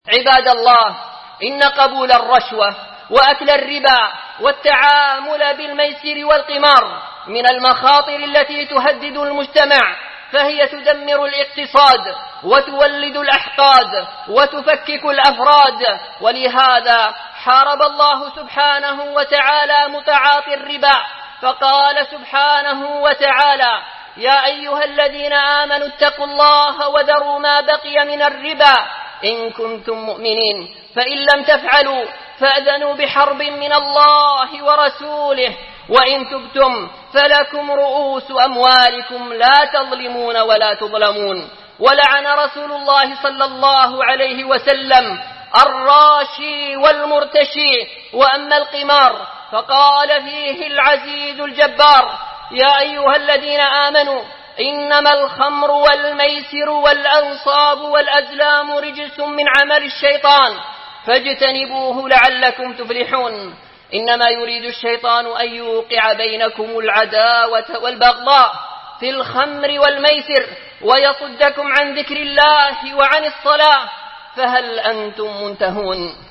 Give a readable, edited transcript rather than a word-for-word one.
عباد الله، إن قبول الرشوة وأكل الربا والتعامل بالميسر والقمار من المخاطر التي تهدد المجتمع، فهي تدمر الاقتصاد وتولد الأحقاد وتفكك الأفراد. ولهذا حارب الله سبحانه وتعالى متعاطي الربا، فقال سبحانه وتعالى: يا أيها الذين آمنوا اتقوا الله وذروا ما بقي من الربا إن كنتم مؤمنين، فإن لم تفعلوا فأذنوا بحرب من الله ورسوله، وإن تبتم فلكم رؤوس أموالكم لا تظلمون ولا تظلمون. ولعن رسول الله صلى الله عليه وسلم الراشي والمرتشي. وأما القمار فقال فيه العزيز الجبار: يا أيها الذين آمنوا إنما الخمر والميسر والأنصاب والأزلام رجس من عمل الشيطان فاجتنبوه لعلكم تفلحون. إنما يريد الشيطان أن يوقع بينكم العداوة والبغضاء في الخمر والميسر ويصدكم عن ذكر الله وعن الصلاة، فهل أنتم منتهون؟